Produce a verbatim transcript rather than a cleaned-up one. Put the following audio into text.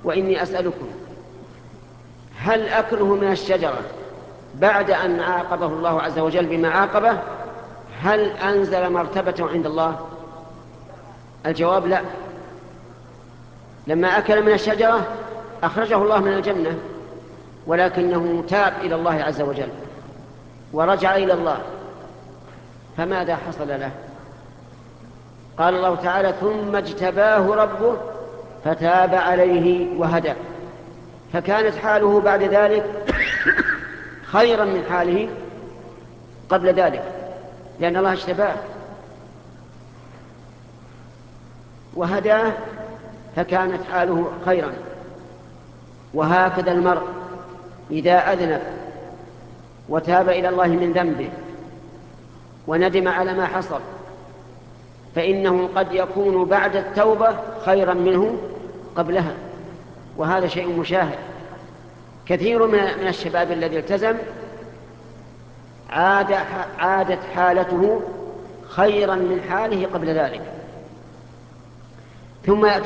وإني أسألكم هل أكله من الشجرة بعد أن عاقبه الله عز وجل بما عاقبه هل أنزل مرتبته عند الله؟ الجواب لا. لما أكل من الشجرة أخرجه الله من الجنة، ولكنه تاب إلى الله عز وجل ورجع إلى الله، فماذا حصل له؟ قال الله تعالى ثم اجتباه ربه فتاب عليه وهدى، فكانت حاله بعد ذلك خيرا من حاله قبل ذلك، لأن الله اجتباه وهداه فكانت حاله خيرا. وهكذا المرء إذا أذنب وتاب إلى الله من ذنبه وندم على ما حصل فإنه قد يكون بعد التوبة خيرا منه قبلها، وهذا شيء مشاهد. كثير من الشباب الذي التزم عاد عادت حالته خيرا من حاله قبل ذلك، ثم